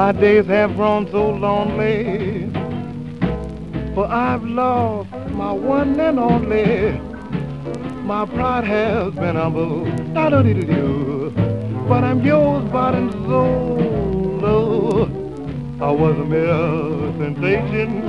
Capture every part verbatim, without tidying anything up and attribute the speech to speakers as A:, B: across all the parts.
A: My days have grown so lonely, for I've lost my one and only. My pride has been humbled, da-da-dee-dee-doo, but I'm yours, body and soul. Oh, I was a mere sensation.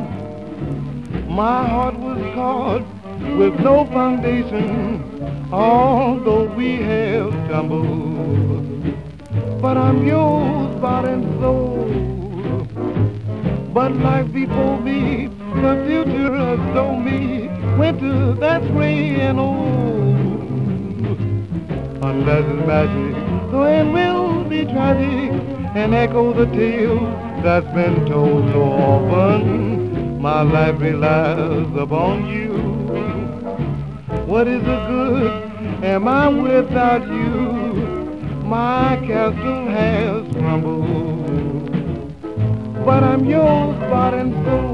A: My heart was caught with no foundation, although we have tumbled. But I'm yours, body and soul. But life before me, the future has told me, winter that's gray and old. Unless it's magic, the end will be tragic and echo the tale that's been told so often. My life relies upon you. What is the good? Am I without you? My castle has crumbled, but I'm yours, body and soul.